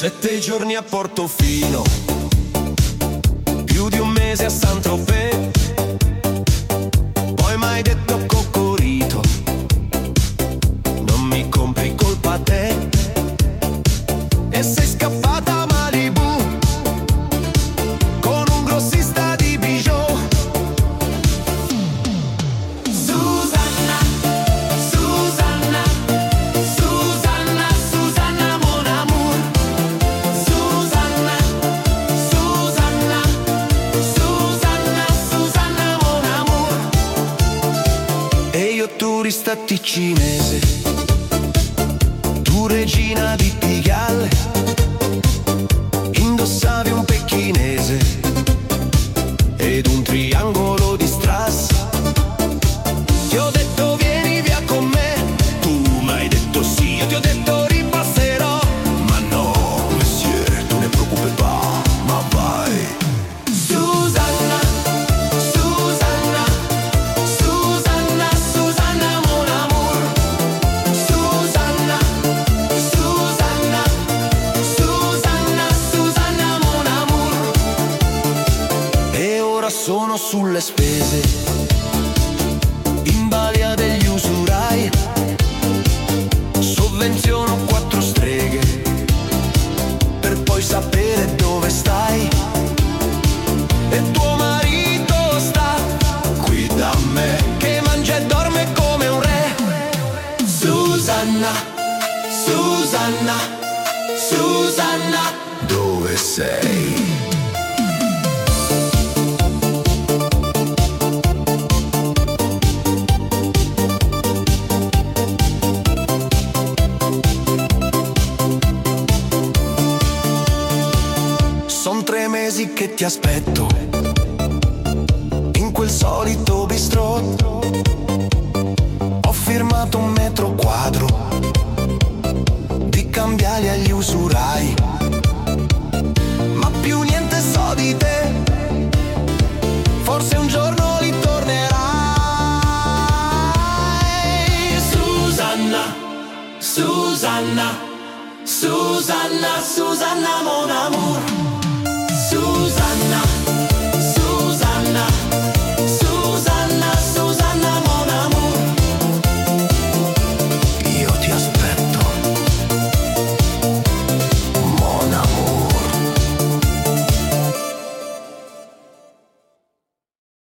7 giorni a Portofino, più di un mese a Saint-Tropez, poi m'hai detto coccorito, non mi compri colpa te, e sei scappata a Malibu con un grossista di bijou. Susanna, Susanna, Susanna, Susanna mon amour. Susanna, Susanna, Susanna, Susanna mon amour. E io turista ticinese, tu regina di Pigalle, indossavi un pecchinese ed un triangolo di strass. Ti ho detto vieni via con me, tu m'hai detto sì, io ti ho detto ripasserò. Ma no, monsieur, tu ne preoccupes pas, ma vai. Susanna, Susanna, Susanna, Susanna mon amour. Susanna, Susanna, Susanna, Susanna mon amour. E ora sono sulle spese, in balia degli usurai, sovvenziono 4 streghe per poi sapere dove stai. E tuo marito sta qui da me, che mangia e dorme come un re. Susanna, Susanna, Susanna, dove sei? Son 3 mesi che ti aspetto in quel solito bistrò. Ho firmato 1 metro quadro di cambiali agli usurai, ma più niente so di te. Forse un giorno li tornerai. Susanna, Susanna, Susanna, Susanna mon amour. Susanna.